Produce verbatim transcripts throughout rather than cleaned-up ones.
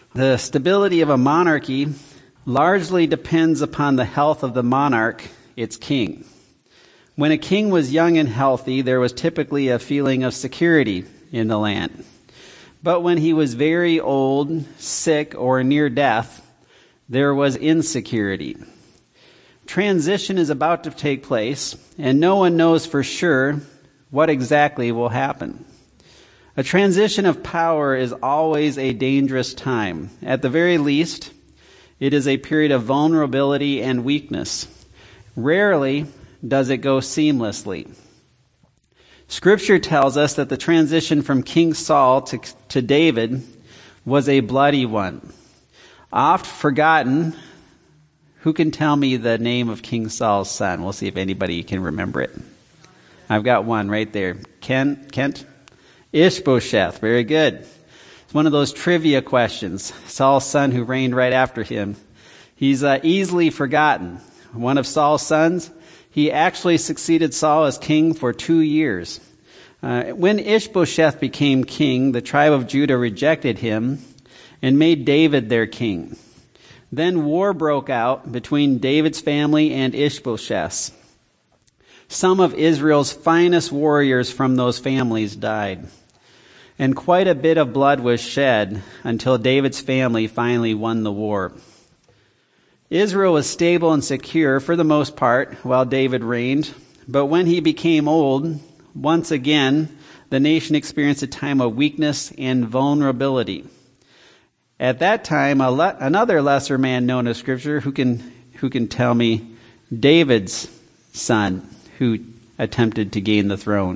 The stability of a monarchy largely depends upon the health of the monarch, its king. When a king was young and healthy, there was typically a feeling of security in the land. But when he was very old, sick, or near death, there was insecurity. Transition is about to take place, and no one knows for sure what exactly will happen. A transition of power is always a dangerous time. At the very least, it is a period of vulnerability and weakness. Rarely does it go seamlessly. Scripture tells us that the transition from King Saul to, to David was a bloody one. Oft forgotten, who can tell me the name of King Saul's son? We'll see if anybody can remember it. I've got one right there. Ken, Kent? Ishbosheth. Very good. It's one of those trivia questions. Saul's son who reigned right after him. He's uh, easily forgotten. One of Saul's sons. He actually succeeded Saul as king for two years. Uh, when Ishbosheth became king, the tribe of Judah rejected him and made David their king. Then war broke out between David's family and Ishbosheth's. Some of Israel's finest warriors from those families died. And quite a bit of blood was shed until David's family finally won the war. Israel was stable and secure for the most part while David reigned. But when he became old, once again, the nation experienced a time of weakness and vulnerability. At that time, a le- another lesser man known as Scripture, who can who can tell me David's son who attempted to gain the throne.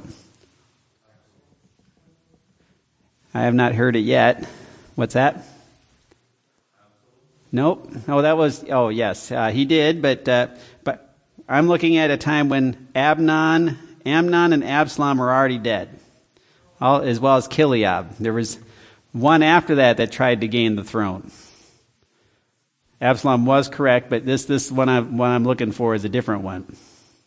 I have not heard it yet. What's that? Nope. Oh, that was, oh yes, uh, he did, but uh, but I'm looking at a time when Amnon, Amnon and Absalom were already dead, all, as well as Kileab. There was one after that that tried to gain the throne. Absalom was correct, but this this one, I, one I'm looking for is a different one.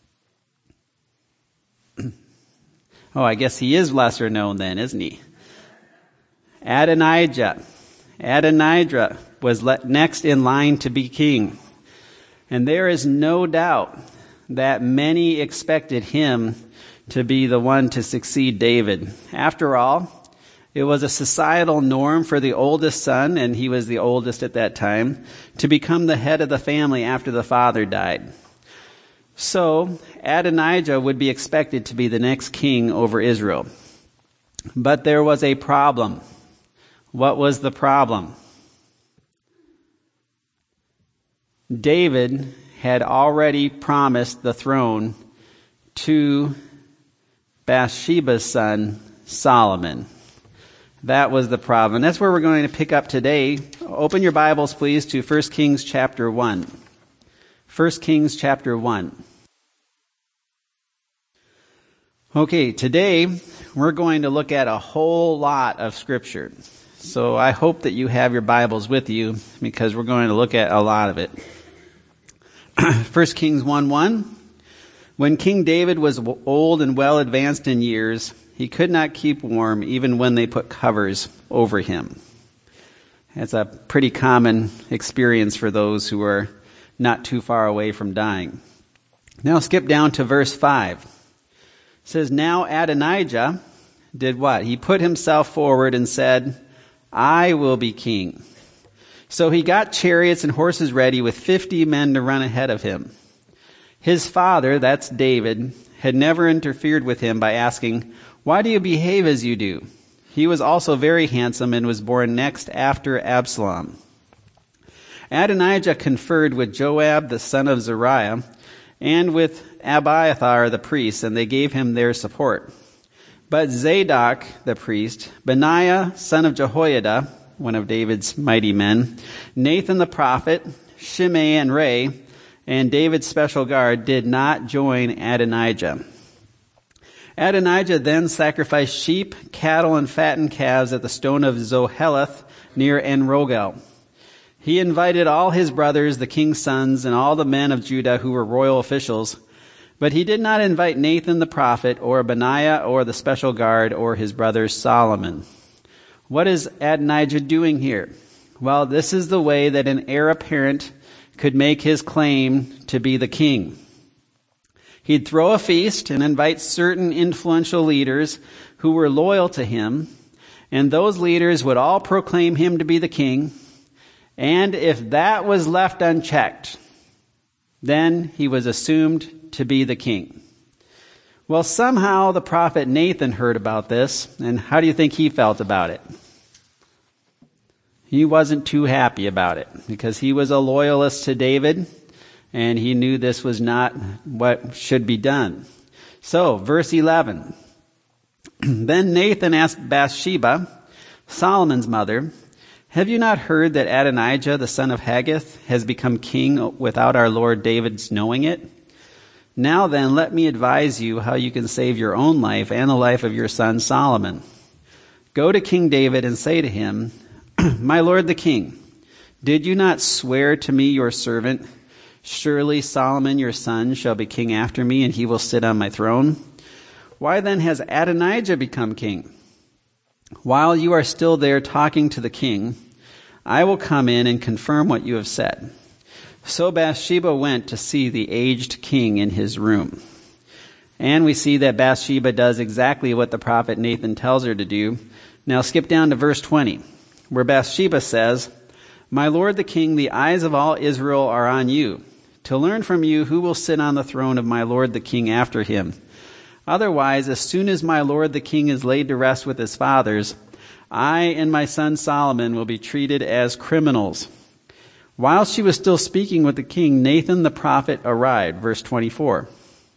Oh, I guess he is lesser known then, isn't he? Adonijah. Adonijah was let next in line to be king. And there is no doubt that many expected him to be the one to succeed David. After all, it was a societal norm for the oldest son, and he was the oldest at that time, to become the head of the family after the father died. So, Adonijah would be expected to be the next king over Israel. But there was a problem. What was the problem? David had already promised the throne to Bathsheba's son, Solomon. That was the problem. That's where we're going to pick up today. Open your Bibles, please, to First Kings chapter one. First Kings chapter one. Okay, today we're going to look at a whole lot of Scripture. So I hope that you have your Bibles with you, because we're going to look at a lot of it. First Kings one one. When King David was old and well advanced in years, he could not keep warm even when they put covers over him. That's a pretty common experience for those who are not too far away from dying. Now skip down to verse five. It says, now Adonijah did what? He put himself forward and said, I will be king. So he got chariots and horses ready with fifty men to run ahead of him. His father, that's David, had never interfered with him by asking, why do you behave as you do? He was also very handsome and was born next after Absalom. Adonijah conferred with Joab, the son of Zeruiah, and with Abiathar the priest, and they gave him their support. But Zadok the priest, Benaiah, son of Jehoiada, one of David's mighty men, Nathan the prophet, Shimei and Ray, and David's special guard did not join Adonijah. Adonijah then sacrificed sheep, cattle, and fattened calves at the stone of Zoheleth near En-Rogel. He invited all his brothers, the king's sons, and all the men of Judah who were royal officials, but he did not invite Nathan the prophet, or Benaiah, or the special guard, or his brother Solomon. What is Adonijah doing here? Well, this is the way that an heir apparent could make his claim to be the king. He'd throw a feast and invite certain influential leaders who were loyal to him, and those leaders would all proclaim him to be the king. And if that was left unchecked, then he was assumed to be the king. Well, somehow the prophet Nathan heard about this, and how do you think he felt about it? He wasn't too happy about it, because he was a loyalist to David, and he knew this was not what should be done. So, verse eleven. Then Nathan asked Bathsheba, Solomon's mother, have you not heard that Adonijah, the son of Haggith, has become king without our Lord David's knowing it? Now then, let me advise you how you can save your own life and the life of your son Solomon. Go to King David and say to him, My lord the king, did you not swear to me, your servant, surely Solomon your son shall be king after me, and he will sit on my throne? Why then has Adonijah become king? While you are still there talking to the king, I will come in and confirm what you have said. So Bathsheba went to see the aged king in his room. And we see that Bathsheba does exactly what the prophet Nathan tells her to do. Now skip down to verse twenty, where Bathsheba says, My lord the king, the eyes of all Israel are on you, to learn from you who will sit on the throne of my lord the king after him. Otherwise, as soon as my lord the king is laid to rest with his fathers, I and my son Solomon will be treated as criminals. While she was still speaking with the king, Nathan the prophet arrived. Verse twenty-four.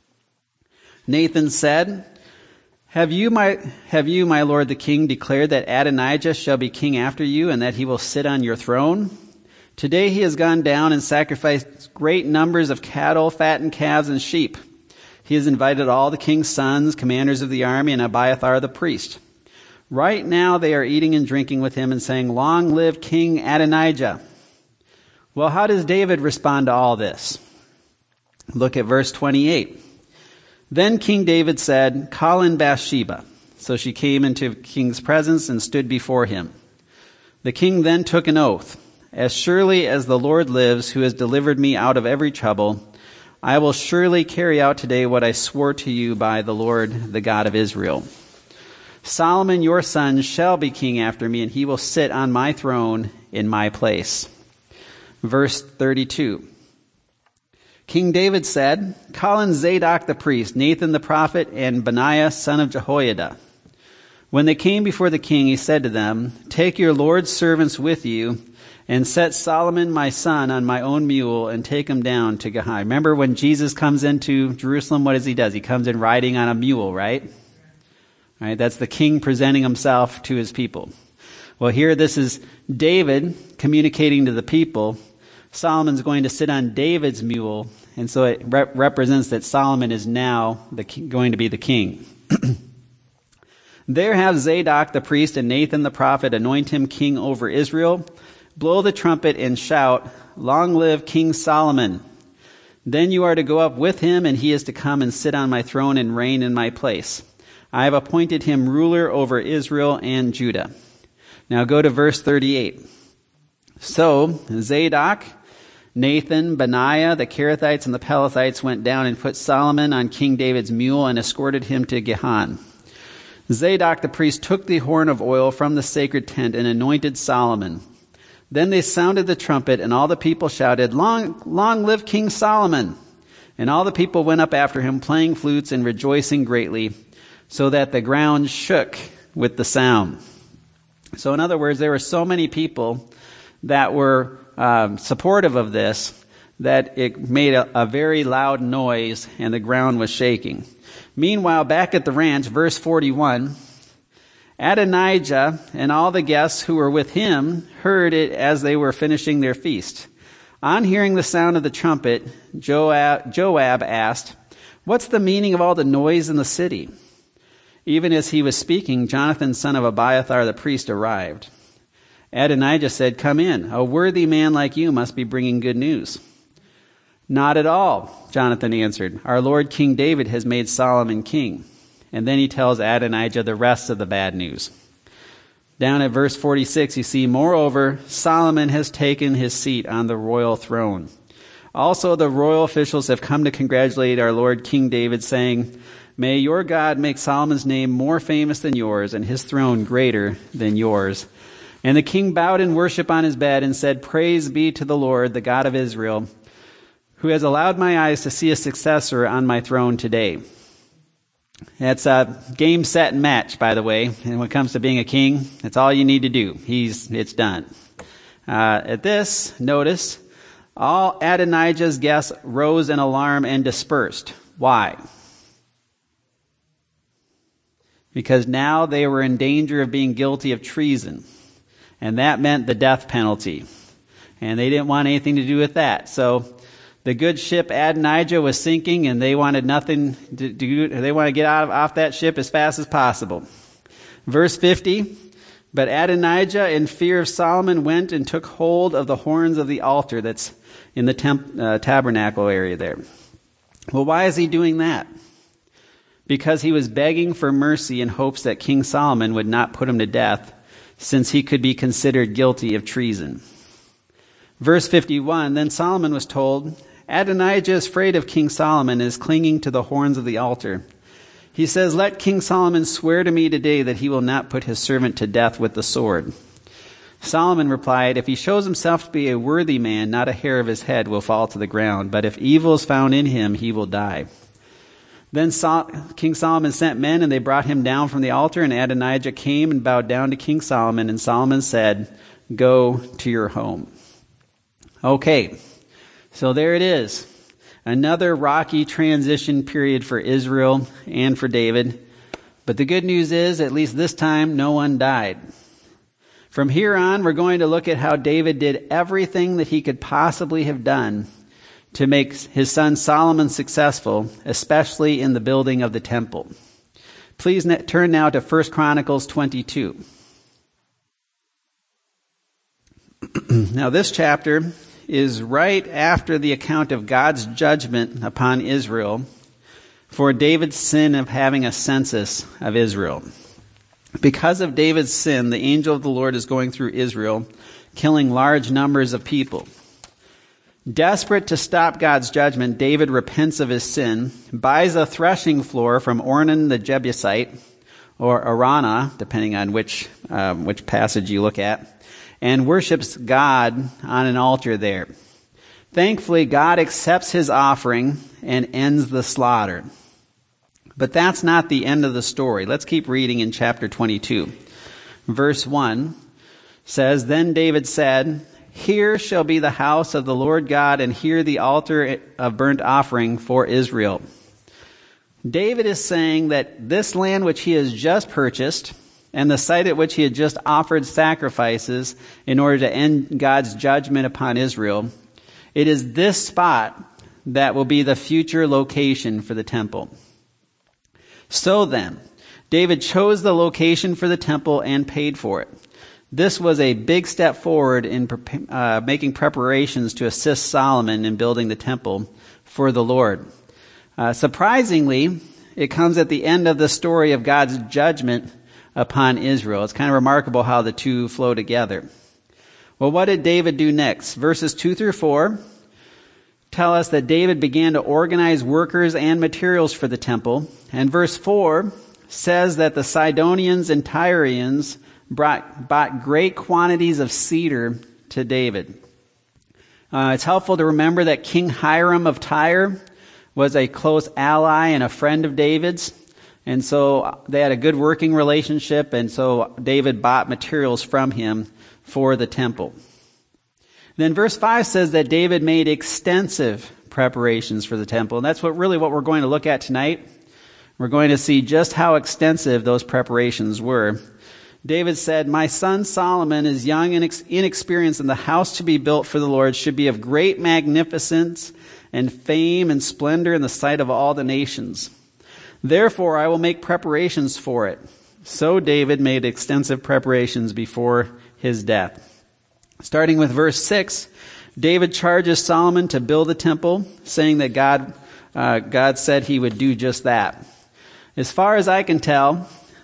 Nathan said, Have you, my, have you, my lord the king, declared that Adonijah shall be king after you, and that he will sit on your throne? Today he has gone down and sacrificed great numbers of cattle, fattened calves, and sheep. He has invited all the king's sons, commanders of the army, and Abiathar the priest. Right now they are eating and drinking with him and saying, Long live King Adonijah. Well, how does David respond to all this? Look at verse twenty-eight. Then King David said, Call in Bathsheba. So she came into the king's presence and stood before him. The king then took an oath. As surely as the Lord lives, who has delivered me out of every trouble, I will surely carry out today what I swore to you by the Lord, the God of Israel. Solomon, your son, shall be king after me, and he will sit on my throne in my place. Verse thirty-two. King David said, Call in Zadok the priest, Nathan the prophet, and Benaiah son of Jehoiada. When they came before the king, he said to them, Take your Lord's servants with you, and set Solomon my son on my own mule, and take him down to Gihon. Remember when Jesus comes into Jerusalem, what does he do? He comes in riding on a mule, right? Right? That's the king presenting himself to his people. Well, here this is David communicating to the people. Solomon's going to sit on David's mule, and so it rep- represents that Solomon is now the king, going to be the king. There have Zadok the priest and Nathan the prophet anoint him king over Israel. Blow the trumpet and shout, Long live King Solomon. Then you are to go up with him, and he is to come and sit on my throne and reign in my place. I have appointed him ruler over Israel and Judah. Now go to verse thirty-eight. So Zadok, Nathan, Benaiah, the Kerethites, and the Pelethites went down and put Solomon on King David's mule and escorted him to Gihon. Zadok the priest took the horn of oil from the sacred tent and anointed Solomon. Then they sounded the trumpet, and all the people shouted, Long, long live King Solomon! And all the people went up after him, playing flutes and rejoicing greatly, so that the ground shook with the sound. So in other words, there were so many people that were um, supportive of this that it made a, a very loud noise, and the ground was shaking. Meanwhile, back at the ranch, verse forty-one, Adonijah and all the guests who were with him heard it as they were finishing their feast. On hearing the sound of the trumpet, Joab, Joab asked, What's the meaning of all the noise in the city? Even as he was speaking, Jonathan, son of Abiathar the priest, arrived. Adonijah said, Come in. A worthy man like you must be bringing good news. Not at all, Jonathan answered. Our Lord King David has made Solomon king. And then he tells Adonijah the rest of the bad news. Down at verse forty-six, you see, moreover, Solomon has taken his seat on the royal throne. Also, the royal officials have come to congratulate our Lord King David, saying, may your God make Solomon's name more famous than yours, and his throne greater than yours. And the king bowed in worship on his bed and said, praise be to the Lord, the God of Israel, who has allowed my eyes to see a successor on my throne today. That's a game, set, and match, by the way. And when it comes to being a king, that's all you need to do. He's, it's done. Uh, at this, notice, all Adonijah's guests rose in alarm and dispersed. Why? Because now they were in danger of being guilty of treason. And that meant the death penalty. And they didn't want anything to do with that. So the good ship Adonijah was sinking, and they wanted nothing to do. They want to get out of, off that ship as fast as possible. Verse fifty, but Adonijah, in fear of Solomon, went and took hold of the horns of the altar that's in the temp, uh, tabernacle area there. Well, why is he doing that? Because he was begging for mercy in hopes that King Solomon would not put him to death, since he could be considered guilty of treason. Verse fifty-one, then Solomon was told, Adonijah is afraid of King Solomon and is clinging to the horns of the altar. He says, let King Solomon swear to me today that he will not put his servant to death with the sword. Solomon replied, if he shows himself to be a worthy man, not a hair of his head will fall to the ground, but if evil is found in him, he will die. Then Sol- King Solomon sent men, and they brought him down from the altar, and Adonijah came and bowed down to King Solomon, and Solomon said, go to your home. Okay, so there it is. Another rocky transition period for Israel and for David. But the good news is, at least this time, no one died. From here on, we're going to look at how David did everything that he could possibly have done to make his son Solomon successful, especially in the building of the temple. Please turn now to First Chronicles twenty-two. Now this chapter is right after the account of God's judgment upon Israel for David's sin of having a census of Israel. Because of David's sin, the angel of the Lord is going through Israel, killing large numbers of people. Desperate to stop God's judgment, David repents of his sin, buys a threshing floor from Ornan the Jebusite, or Arana, depending on which um, which passage you look at, and worships God on an altar there. Thankfully, God accepts his offering and ends the slaughter. But that's not the end of the story. Let's keep reading in chapter twenty-two. Verse one says, then David said, here shall be the house of the Lord God, and here the altar of burnt offering for Israel. David is saying that this land which he has just purchased, and the site at which he had just offered sacrifices in order to end God's judgment upon Israel, it is this spot that will be the future location for the temple. So then, David chose the location for the temple and paid for it. This was a big step forward in uh, making preparations to assist Solomon in building the temple for the Lord. Uh, surprisingly, it comes at the end of the story of God's judgment upon Israel. It's kind of remarkable how the two flow together. Well, what did David do next? Verses two through four tell us that David began to organize workers and materials for the temple. And verse four says that the Sidonians and Tyrians brought, bought great quantities of cedar to David. Uh, it's helpful to remember that King Hiram of Tyre was a close ally and a friend of David's. And so they had a good working relationship, and so David bought materials from him for the temple. Then verse five says that David made extensive preparations for the temple, and that's what really what we're going to look at tonight. We're going to see just how extensive those preparations were. David said, my son Solomon is young and inexperienced, and the house to be built for the Lord should be of great magnificence and fame and splendor in the sight of all the nations. Therefore, I will make preparations for it. So David made extensive preparations before his death. Starting with verse six, David charges Solomon to build a temple, saying that God, uh, God said he would do just that. As far as I can tell,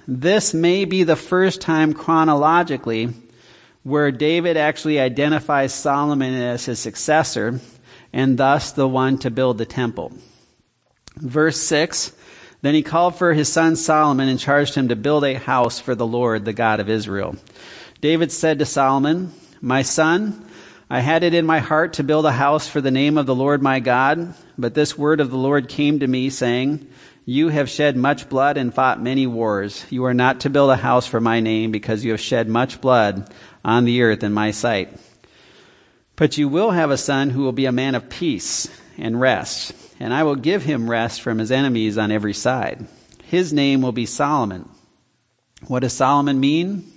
This may be the first time chronologically where David actually identifies Solomon as his successor and thus the one to build the temple. Verse six, then he called for his son Solomon and charged him to build a house for the Lord, the God of Israel. David said to Solomon, my son, I had it in my heart to build a house for the name of the Lord my God, but this word of the Lord came to me, saying, you have shed much blood and fought many wars. You are not to build a house for my name, because you have shed much blood on the earth in my sight. But you will have a son who will be a man of peace and rest, and I will give him rest from his enemies on every side. His name will be Solomon. What does Solomon mean?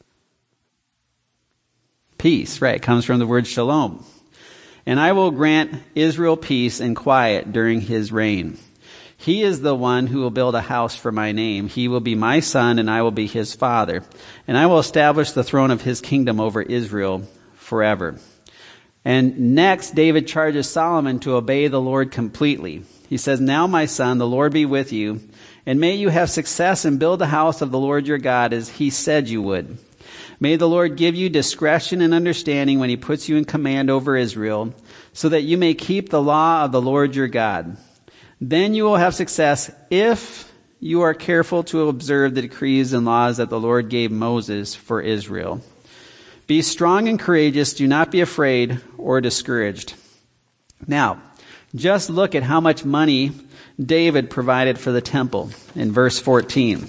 Peace, right? It comes from the word shalom. And I will grant Israel peace and quiet during his reign. He is the one who will build a house for my name. He will be my son, and I will be his father. And I will establish the throne of his kingdom over Israel forever. And next, David charges Solomon to obey the Lord completely. He says, now, my son, the Lord be with you, and may you have success and build the house of the Lord your God as he said you would. May the Lord give you discretion and understanding when he puts you in command over Israel, so that you may keep the law of the Lord your God. Then you will have success if you are careful to observe the decrees and laws that the Lord gave Moses for Israel. Be strong and courageous. Do not be afraid or discouraged. Now, just look at how much money David provided for the temple in verse fourteen.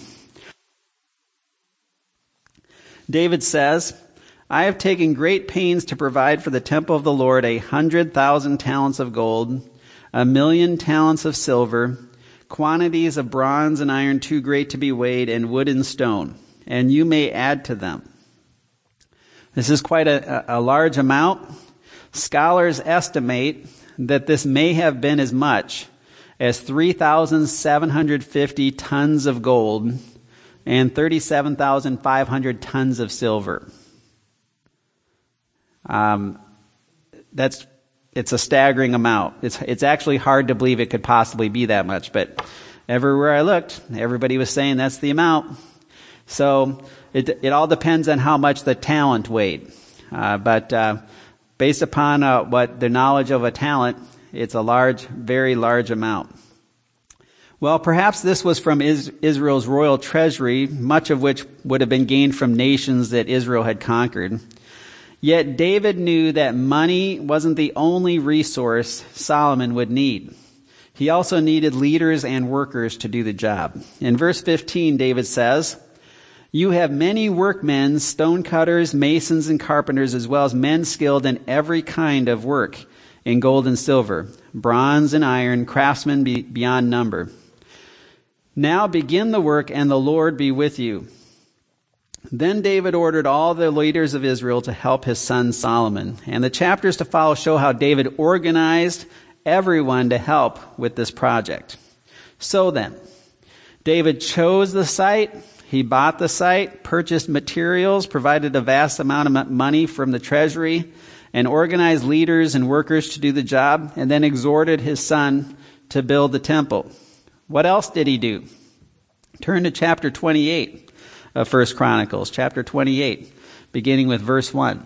David says, I have taken great pains to provide for the temple of the Lord a hundred thousand talents of gold, a million talents of silver, quantities of bronze and iron too great to be weighed, and wood and stone, and you may add to them. This is quite a, a large amount. Scholars estimate that this may have been as much as three thousand seven hundred fifty tons of gold and thirty-seven thousand five hundred tons of silver. Um, that's It's a staggering amount. It's it's actually hard to believe it could possibly be that much, but everywhere I looked, everybody was saying that's the amount. So it it all depends on how much the talent weighed. Uh, but uh, based upon uh, what the knowledge of a talent, it's a large, very large amount. Well, perhaps this was from Is- Israel's royal treasury, much of which would have been gained from nations that Israel had conquered. Yet David knew that money wasn't the only resource Solomon would need. He also needed leaders and workers to do the job. In verse fifteen, David says, you have many workmen, stonecutters, masons, and carpenters, as well as men skilled in every kind of work, in gold and silver, bronze and iron, craftsmen be- beyond number. Now begin the work, and the Lord be with you. Then David ordered all the leaders of Israel to help his son Solomon. And the chapters to follow show how David organized everyone to help with this project. So then, David chose the site, he bought the site, purchased materials, provided a vast amount of money from the treasury, and organized leaders and workers to do the job, and then exhorted his son to build the temple. What else did he do? Turn to chapter twenty-eight. Of First Chronicles, chapter twenty-eight, beginning with verse one.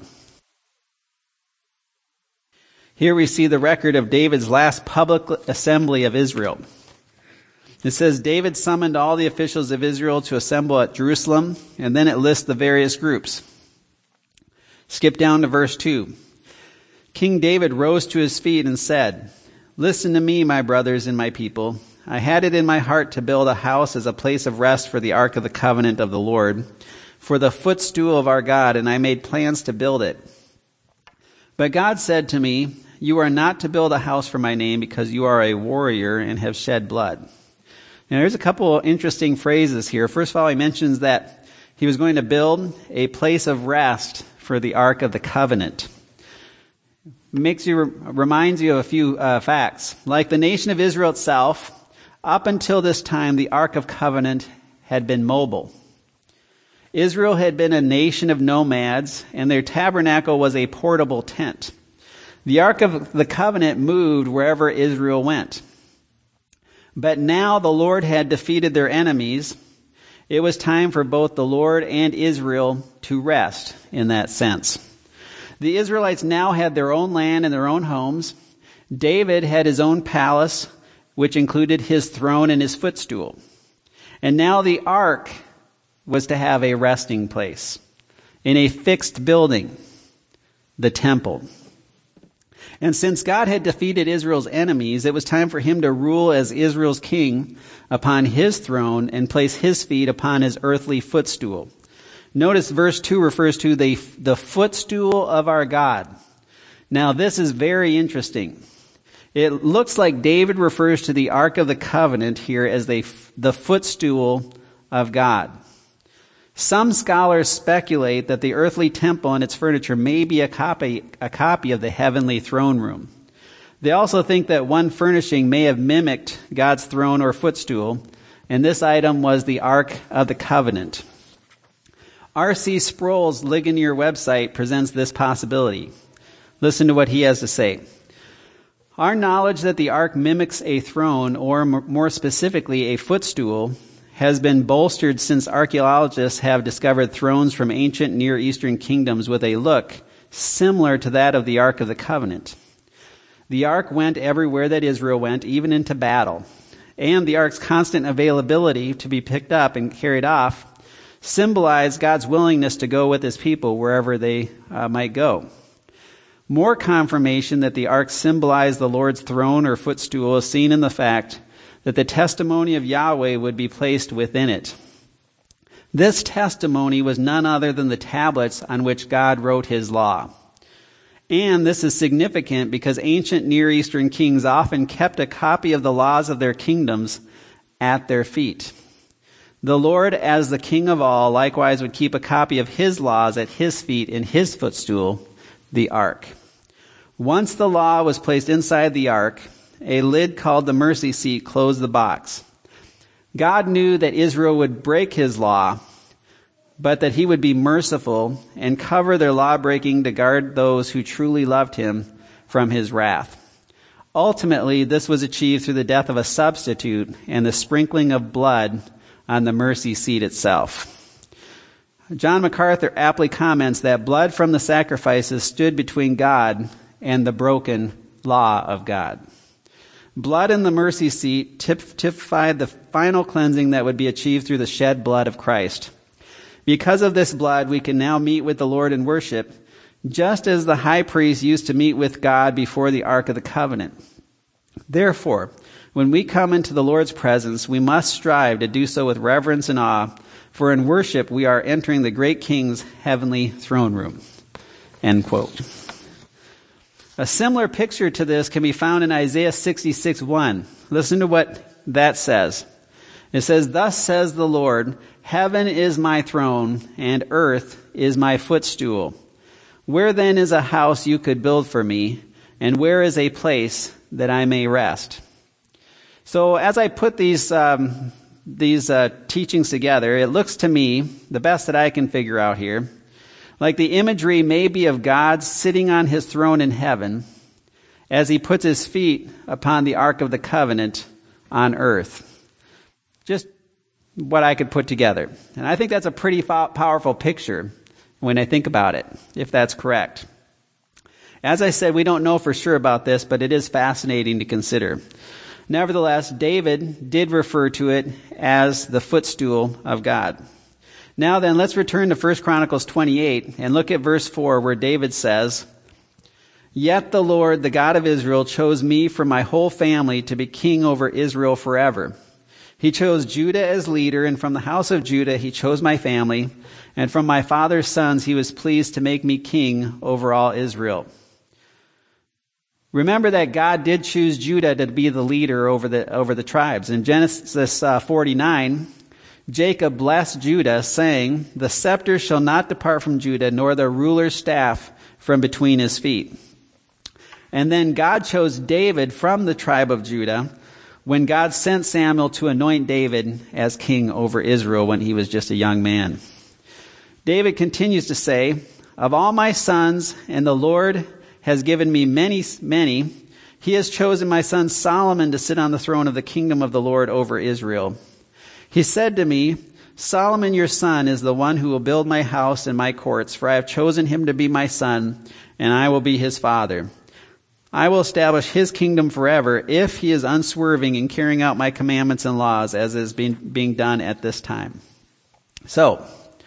Here we see the record of David's last public assembly of Israel. It says, David summoned all the officials of Israel to assemble at Jerusalem, and then it lists the various groups. Skip down to verse two. King David rose to his feet and said, listen to me, my brothers and my people. I had it in my heart to build a house as a place of rest for the ark of the covenant of the Lord, for the footstool of our God, and I made plans to build it. But God said to me, you are not to build a house for my name, because you are a warrior and have shed blood. Now there's a couple of interesting phrases here. First of all, he mentions that he was going to build a place of rest for the ark of the covenant. Makes you, reminds you of a few uh, facts. Like the nation of Israel itself, up until this time, the Ark of Covenant had been mobile. Israel had been a nation of nomads, and their tabernacle was a portable tent. The Ark of the Covenant moved wherever Israel went. But now the Lord had defeated their enemies, It was time for both the Lord and Israel to rest in that sense. The Israelites now had their own land and their own homes. David had his own palace, which included his throne and his footstool. And now the ark was to have a resting place in a fixed building, the temple. And since God had defeated Israel's enemies, it was time for him to rule as Israel's king upon his throne and place his feet upon his earthly footstool. Notice verse two refers to the, the footstool of our God. Now this is very interesting. It looks like David refers to the Ark of the Covenant here as the, the footstool of God. Some scholars speculate that the earthly temple and its furniture may be a copy, a copy of the heavenly throne room. They also think that one furnishing may have mimicked God's throne or footstool, and this item was the Ark of the Covenant. R C Sproul's Ligonier website presents this possibility. Listen to what he has to say. Our knowledge that the Ark mimics a throne, or more specifically a footstool, has been bolstered since archaeologists have discovered thrones from ancient Near Eastern kingdoms with a look similar to that of the Ark of the Covenant. The Ark went everywhere that Israel went, even into battle. And the Ark's constant availability to be picked up and carried off symbolized God's willingness to go with his people wherever they uh, might go. More confirmation that the Ark symbolized the Lord's throne or footstool is seen in the fact that the testimony of Yahweh would be placed within it. This testimony was none other than the tablets on which God wrote his law. And this is significant because ancient Near Eastern kings often kept a copy of the laws of their kingdoms at their feet. The Lord, as the King of all, likewise would keep a copy of his laws at his feet in his footstool, the Ark. Once the law was placed inside the Ark, a lid called the mercy seat closed the box. God knew that Israel would break his law, but that he would be merciful and cover their law-breaking to guard those who truly loved him from his wrath. Ultimately, this was achieved through the death of a substitute and the sprinkling of blood on the mercy seat itself. John MacArthur aptly comments that blood from the sacrifices stood between God and the broken law of God. Blood in the mercy seat typified the final cleansing that would be achieved through the shed blood of Christ. Because of this blood, we can now meet with the Lord in worship, just as the high priest used to meet with God before the Ark of the Covenant. Therefore, when we come into the Lord's presence, we must strive to do so with reverence and awe, for in worship we are entering the great King's heavenly throne room. End quote. A similar picture to this can be found in Isaiah sixty-six one. Listen to what that says. It says, "Thus says the Lord, heaven is my throne, and earth is my footstool. Where then is a house you could build for me, and where is a place that I may rest?" So as I put these um, these uh, teachings together, it looks to me, the best that I can figure out here, like the imagery may be of God sitting on his throne in heaven as he puts his feet upon the Ark of the Covenant on earth. Just what I could put together. And I think that's a pretty fo- powerful picture when I think about it, if that's correct. As I said, we don't know for sure about this, but it is fascinating to consider. Nevertheless, David did refer to it as the footstool of God. Now then, let's return to First Chronicles twenty-eight and look at verse four where David says, "Yet the Lord, the God of Israel, chose me from my whole family to be king over Israel forever. He chose Judah as leader, and from the house of Judah he chose my family, and from my father's sons he was pleased to make me king over all Israel." Remember that God did choose Judah to be the leader over the over the tribes. In Genesis uh, forty-nine, Jacob blessed Judah, saying, "The scepter shall not depart from Judah, nor the ruler's staff from between his feet." And then God chose David from the tribe of Judah when God sent Samuel to anoint David as king over Israel when he was just a young man. David continues to say, "Of all my sons, and the Lord has given me many, many, he has chosen my son Solomon to sit on the throne of the kingdom of the Lord over Israel. He said to me, Solomon your son is the one who will build my house and my courts, for I have chosen him to be my son, and I will be his father. I will establish his kingdom forever if he is unswerving in carrying out my commandments and laws, as is being, being done at this time. So,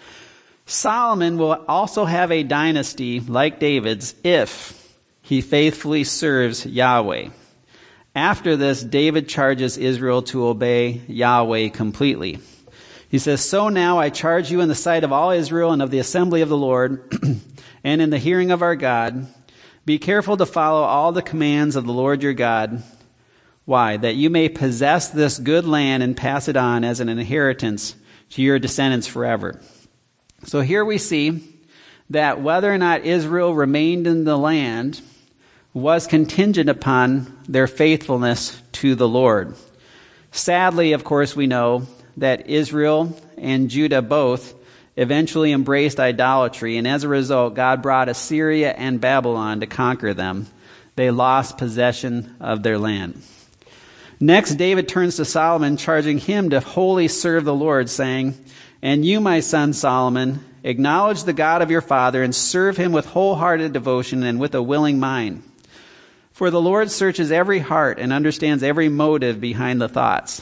Solomon will also have a dynasty like David's if he faithfully serves Yahweh. After this, David charges Israel to obey Yahweh completely. He says, "So now I charge you in the sight of all Israel and of the assembly of the Lord, and in the hearing of our God, be careful to follow all the commands of the Lord your God." Why? That you may possess this good land and pass it on as an inheritance to your descendants forever. So here we see that whether or not Israel remained in the land was contingent upon their faithfulness to the Lord. Sadly, of course, we know that Israel and Judah both eventually embraced idolatry, and as a result, God brought Assyria and Babylon to conquer them. They lost possession of their land. Next, David turns to Solomon, charging him to wholly serve the Lord, saying, "And you, my son Solomon, acknowledge the God of your father and serve him with wholehearted devotion and with a willing mind. For the Lord searches every heart and understands every motive behind the thoughts.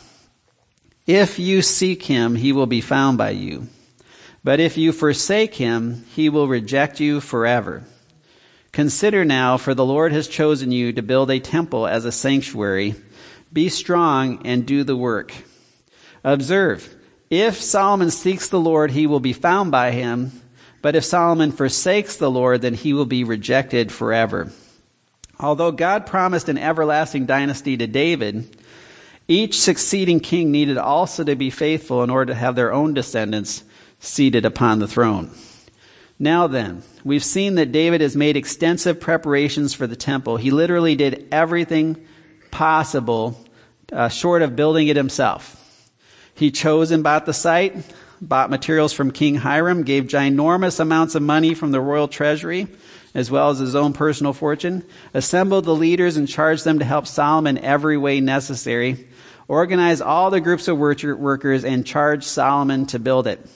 If you seek him, he will be found by you. But if you forsake him, he will reject you forever. Consider now, for the Lord has chosen you to build a temple as a sanctuary. Be strong and do the work." Observe, if Solomon seeks the Lord, he will be found by him. But if Solomon forsakes the Lord, then he will be rejected forever. Although God promised an everlasting dynasty to David, each succeeding king needed also to be faithful in order to have their own descendants seated upon the throne. Now then, we've seen that David has made extensive preparations for the temple. He literally did everything possible uh, short of building it himself. He chose and bought the site, bought materials from King Hiram, gave ginormous amounts of money from the royal treasury, as well as his own personal fortune, assembled the leaders and charged them to help Solomon every way necessary, organized all the groups of workers, and charged Solomon to build it.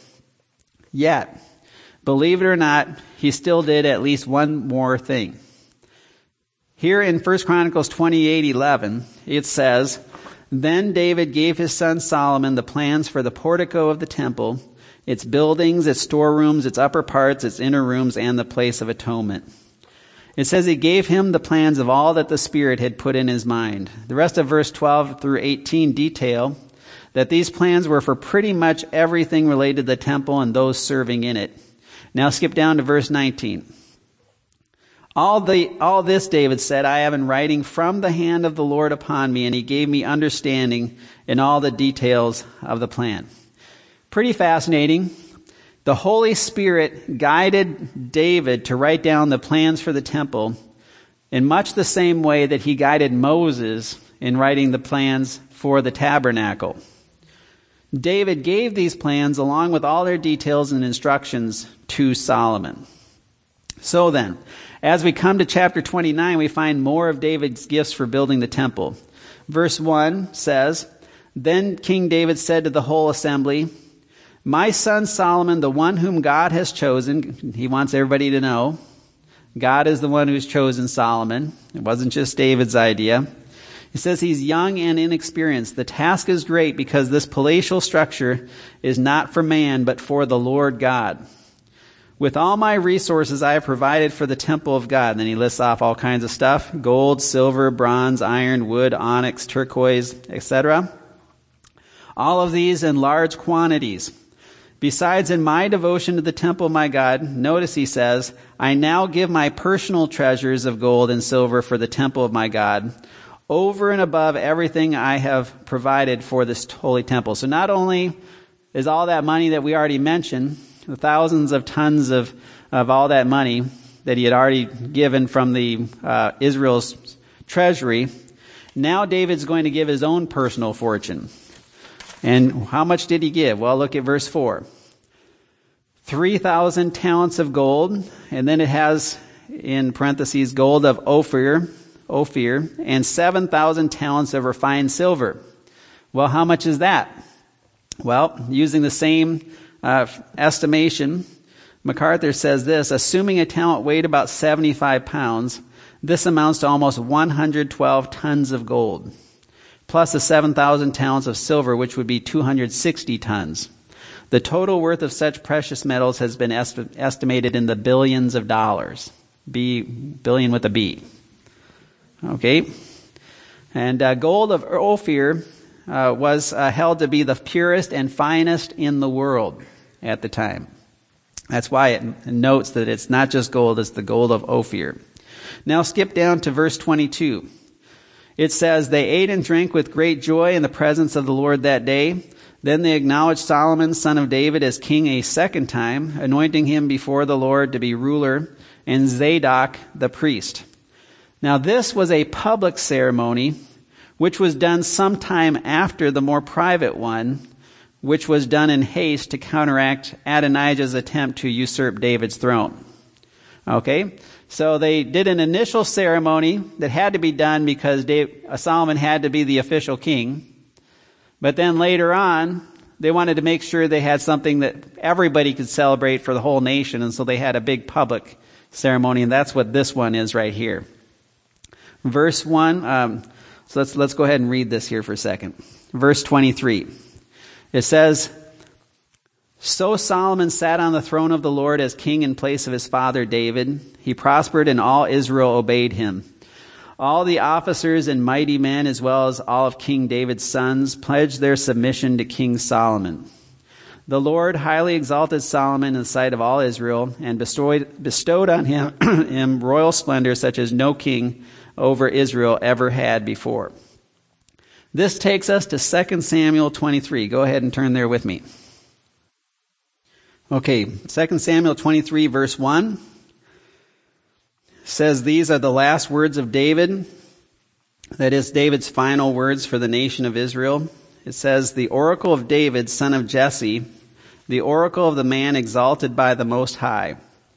Yet, believe it or not, he still did at least one more thing. Here in First Chronicles twenty-eight eleven, it says, "Then David gave his son Solomon the plans for the portico of the temple, its buildings, its storerooms, its upper parts, its inner rooms, and the place of atonement." It says he gave him the plans of all that the Spirit had put in his mind. The rest of verse twelve through eighteen detail that these plans were for pretty much everything related to the temple and those serving in it. Now skip down to verse nineteen. All the all this, David said, "I have in writing from the hand of the Lord upon me, and he gave me understanding in all the details of the plan." Pretty fascinating. The Holy Spirit guided David to write down the plans for the temple in much the same way that he guided Moses in writing the plans for the tabernacle. David gave these plans along with all their details and instructions to Solomon. So then, as we come to chapter twenty-nine, we find more of David's gifts for building the temple. Verse one says, "Then King David said to the whole assembly, 'My son Solomon, the one whom God has chosen,'" he wants everybody to know, God is the one who's chosen Solomon. It wasn't just David's idea. He says he's young and inexperienced. The task is great because this palatial structure is not for man, but for the Lord God. With all my resources I have provided for the temple of God." And then he lists off all kinds of stuff: gold, silver, bronze, iron, wood, onyx, turquoise, et cetera. All of these in large quantities. "Besides, in my devotion to the temple of my God," notice he says, "I now give my personal treasures of gold and silver for the temple of my God, over and above everything I have provided for this holy temple." So not only is all that money that we already mentioned, the thousands of tons of, of all that money that he had already given from the uh, Israel's treasury, now David's going to give his own personal fortune. And how much did he give? Well, look at verse four. three thousand talents of gold, and then it has in parentheses gold of Ophir, Ophir, and seven thousand talents of refined silver. Well, how much is that? Well, using the same uh, estimation, MacArthur says this: assuming a talent weighed about seventy-five pounds, this amounts to almost one hundred twelve tons of gold, plus the seven thousand talents of silver, which would be two hundred sixty tons. The total worth of such precious metals has been est- estimated in the billions of dollars. B, billion with a B. Okay. And uh, gold of Ophir uh, was uh, held to be the purest and finest in the world at the time. That's why it notes that it's not just gold, it's the gold of Ophir. Now skip down to verse twenty-two. It says, they ate and drank with great joy in the presence of the Lord that day. Then they acknowledged Solomon, son of David, as king a second time, anointing him before the Lord to be ruler, and Zadok the priest. Now this was a public ceremony, which was done sometime after the more private one, which was done in haste to counteract Adonijah's attempt to usurp David's throne. Okay, so they did an initial ceremony that had to be done because Dave, uh, Solomon had to be the official king. But then later on, they wanted to make sure they had something that everybody could celebrate for the whole nation, and so they had a big public ceremony, and that's what this one is right here. Verse one, um, so let's let's go ahead and read this here for a second. Verse twenty-three. It says, so Solomon sat on the throne of the Lord as king in place of his father David. He prospered, and all Israel obeyed him. All the officers and mighty men, as well as all of King David's sons, pledged their submission to King Solomon. The Lord highly exalted Solomon in the sight of all Israel, and bestowed, bestowed on him, him royal splendor such as no king over Israel ever had before. This takes us to Second Samuel twenty-three. Go ahead and turn there with me. Okay, Second Samuel twenty-three, verse one. Says these are the last words of David. That is David's final words for the nation of Israel. It says, the oracle of David, son of Jesse, the oracle of the man exalted by the Most High,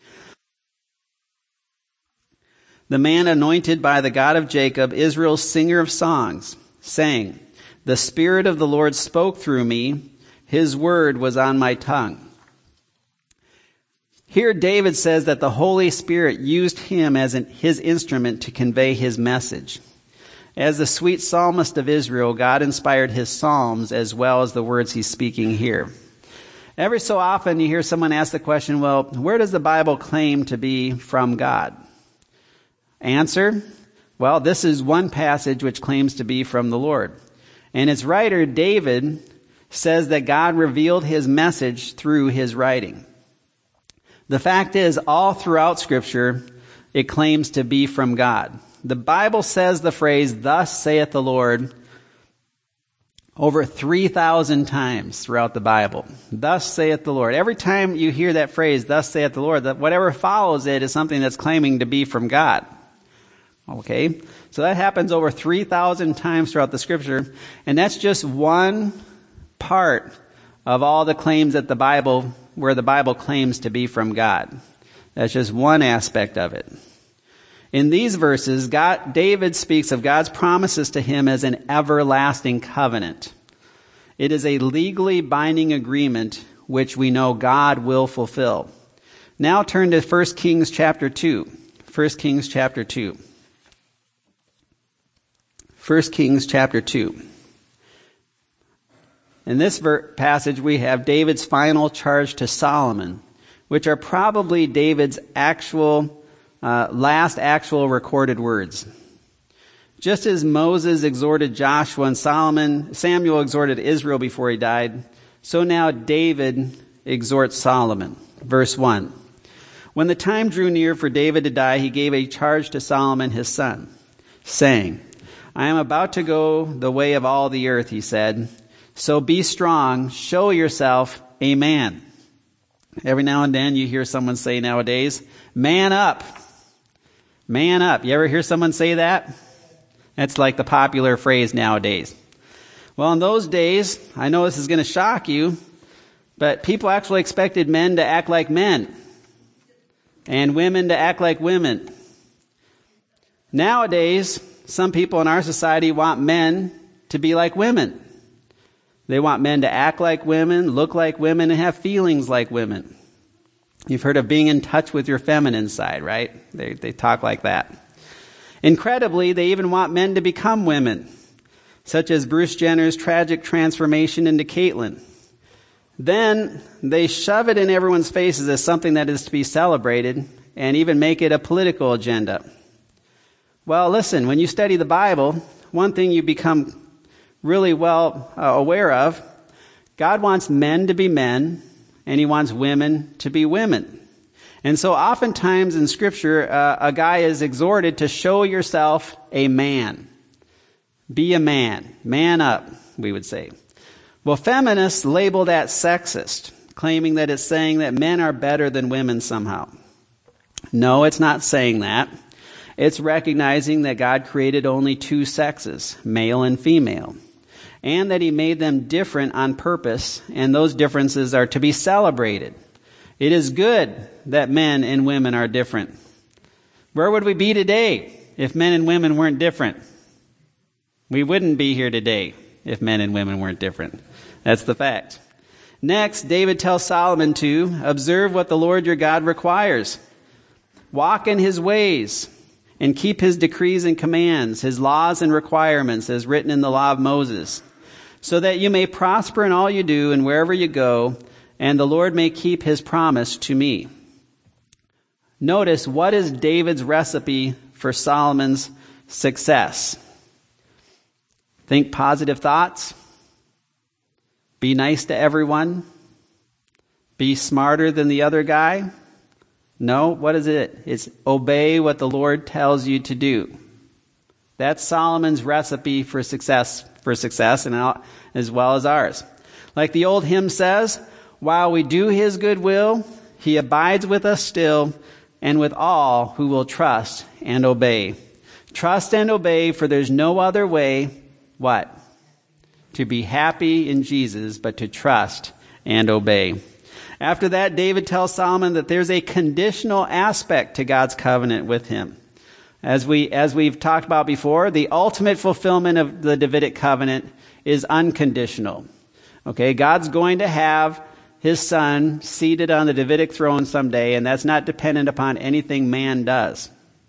the man anointed by the God of Jacob, Israel's singer of songs, saying, the Spirit of the Lord spoke through me, his word was on my tongue. Here David says that the Holy Spirit used him as an, his instrument to convey his message. As the sweet psalmist of Israel, God inspired his psalms as well as the words he's speaking here. Every so often you hear someone ask the question, well, where does the Bible claim to be from God? Answer, well, this is one passage which claims to be from the Lord. And its writer, David, says that God revealed his message through his writing. The fact is, all throughout Scripture, it claims to be from God. The Bible says the phrase, thus saith the Lord, over three thousand times throughout the Bible. Thus saith the Lord. Every time you hear that phrase, thus saith the Lord, that whatever follows it is something that's claiming to be from God. Okay? So that happens over three thousand times throughout the Scripture, and that's just one part of all the claims that the Bible where the Bible claims to be from God. That's just one aspect of it. In these verses, God, David speaks of God's promises to him as an everlasting covenant. It is a legally binding agreement which we know God will fulfill. Now turn to First Kings chapter two. First Kings chapter two. First Kings chapter two. In this ver- passage, we have David's final charge to Solomon, which are probably David's actual, uh, last actual recorded words. Just as Moses exhorted Joshua and Solomon, Samuel exhorted Israel before he died, so now David exhorts Solomon. Verse one. When the time drew near for David to die, he gave a charge to Solomon his son, saying, I am about to go the way of all the earth, he said. So be strong, show yourself a man. Every now and then you hear someone say nowadays, man up. Man up. You ever hear someone say that? That's like the popular phrase nowadays. Well, in those days, I know this is going to shock you, but people actually expected men to act like men and women to act like women. Nowadays, some people in our society want men to be like women. They want men to act like women, look like women, and have feelings like women. You've heard of being in touch with your feminine side, right? They, they talk like that. Incredibly, they even want men to become women, such as Bruce Jenner's tragic transformation into Caitlyn. Then they shove it in everyone's faces as something that is to be celebrated and even make it a political agenda. Well, listen, when you study the Bible, one thing you become really well uh, aware of, God wants men to be men, and he wants women to be women. And so oftentimes in Scripture, uh, a guy is exhorted to show yourself a man. Be a man. Man up, we would say. Well, feminists label that sexist, claiming that it's saying that men are better than women somehow. No, it's not saying that. It's recognizing that God created only two sexes, male and female, and that he made them different on purpose, and those differences are to be celebrated. It is good that men and women are different. Where would we be today if men and women weren't different? We wouldn't be here today if men and women weren't different. That's the fact. Next, David tells Solomon to observe what the Lord your God requires. Walk in his ways and keep his decrees and commands, his laws and requirements as written in the law of Moses, so that you may prosper in all you do and wherever you go, and the Lord may keep his promise to me. Notice, what is David's recipe for Solomon's success? Think positive thoughts. Be nice to everyone. Be smarter than the other guy. No, what is it? It's obey what the Lord tells you to do. That's Solomon's recipe for success, for success, and as well as ours. Like the old hymn says, while we do his good will, he abides with us still, and with all who will trust and obey. Trust and obey, for there's no other way, what? To be happy in Jesus, but to trust and obey. After that, David tells Solomon that there's a conditional aspect to God's covenant with him. As we, as we've talked about before, the ultimate fulfillment of the Davidic covenant is unconditional. Okay, God's going to have his son seated on the Davidic throne someday, and that's not dependent upon anything man does.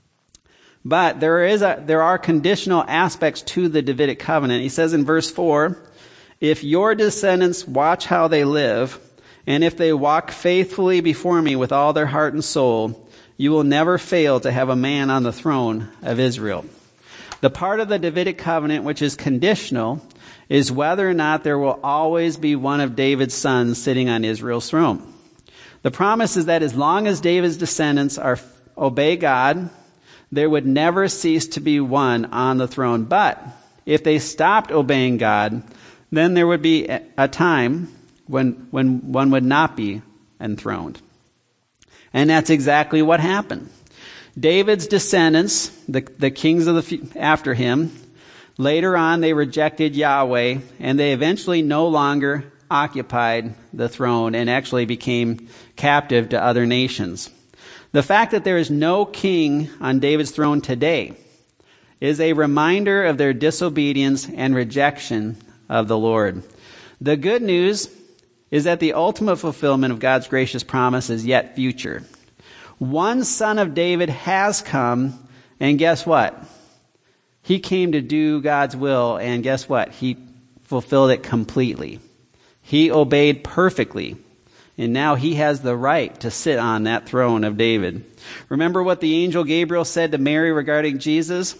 But there is a, there are conditional aspects to the Davidic covenant. He says in verse four, if your descendants watch how they live, and if they walk faithfully before me with all their heart and soul, you will never fail to have a man on the throne of Israel. The part of the Davidic covenant which is conditional is whether or not there will always be one of David's sons sitting on Israel's throne. The promise is that as long as David's descendants are obey God, there would never cease to be one on the throne. But if they stopped obeying God, then there would be a time when when one would not be enthroned. And that's exactly what happened. David's descendants, the, the kings of the after him, later on they rejected Yahweh, and they eventually no longer occupied the throne and actually became captive to other nations. The fact that there is no king on David's throne today is a reminder of their disobedience and rejection of the Lord. The good news is that the ultimate fulfillment of God's gracious promise is yet future. One son of David has come, and guess what? He came to do God's will, and guess what? He fulfilled it completely. He obeyed perfectly, and now he has the right to sit on that throne of David. Remember what the angel Gabriel said to Mary regarding Jesus?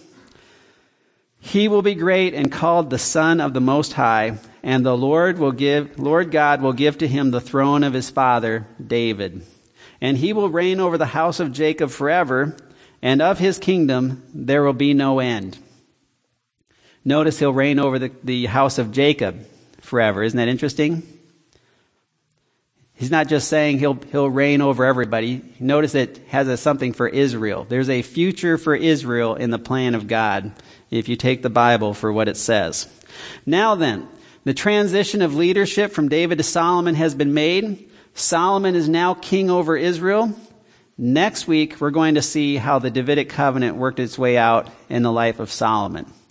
He will be great and called the Son of the Most High, and the Lord will give, Lord God will give to him the throne of his father, David. And he will reign over the house of Jacob forever, and of his kingdom there will be no end. Notice he'll reign over the, the house of Jacob forever. Isn't that interesting? He's not just saying he'll he'll reign over everybody. Notice it has a, something for Israel. There's a future for Israel in the plan of God, if you take the Bible for what it says. Now then, the transition of leadership from David to Solomon has been made. Solomon is now king over Israel. Next week, we're going to see how the Davidic covenant worked its way out in the life of Solomon.